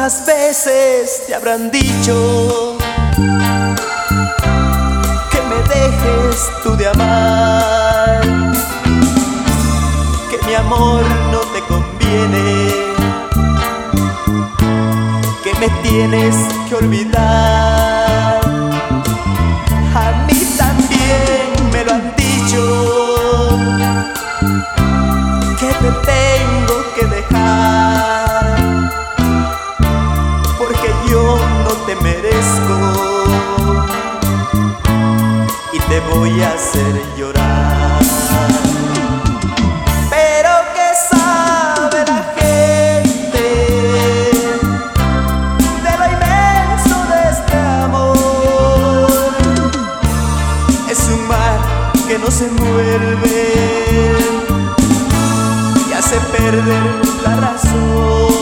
¿Cuántas veces te habrán dicho que me dejes tú de amar? Que mi amor no te conviene, que me tienes que olvidar. A mí también me lo han dicho, que te tengo que dejar, porque yo no te merezco y te voy a hacer llorar. Pero ¿qué sabe la gente de lo inmenso de este amor? Es un mar que no se mueve y hace perder la razón.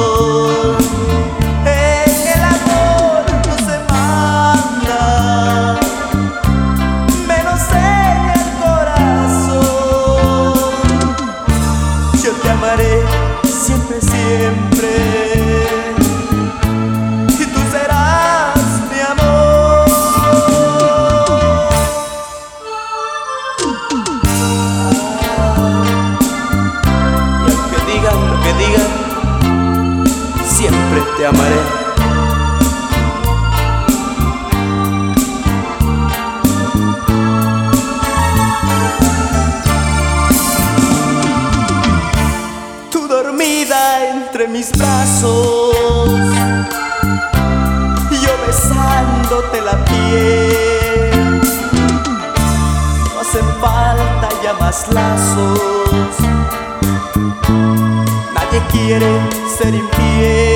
Siempre, siempre, y tú serás mi amor. Y aunque digan lo que digan, siempre te amaré. Entre mis brazos, yo besándote la piel. No hacen falta ya más lazos, nadie quiere ser infiel.